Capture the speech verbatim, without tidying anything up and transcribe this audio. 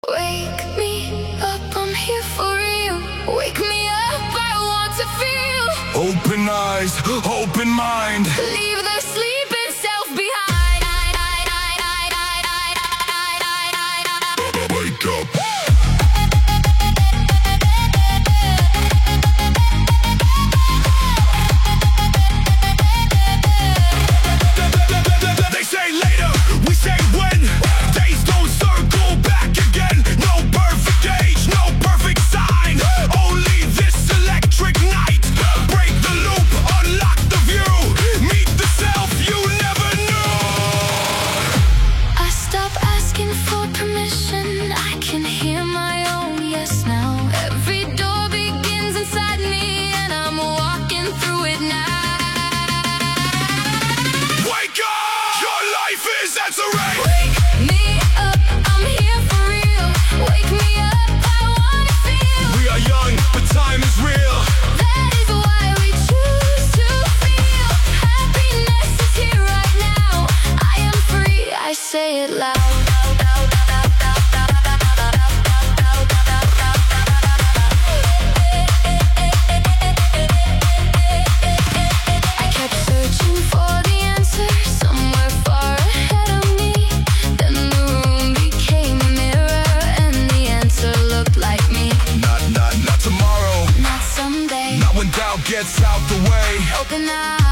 Wake me up, I'm here for you. Wake me up, I want to feel. Open eyes, open mind. Leave the sleeping self behind. Wake up. They say later, we say when. Days don't circle back again. No perfect age, no perfect sign. Only this electric night. Break the loop, unlock the view. Meet the self you never knew. I stop asking for permission. I can hear my own yes now. Every door begins inside me, and I'm walking through it now. Wake up! Your life is answering. Wake me up, I'm here for real. Wake me up, I wanna feel. We are young, but time is real. That is why we choose to feel. Happiness is here right now. I am free, I say it loud. I kept searching for the answer somewhere far ahead of me. Then the room became a mirror, and the answer looked like me. Not, not, not tomorrow. Not someday. Not when doubt gets out the way. Open eyes.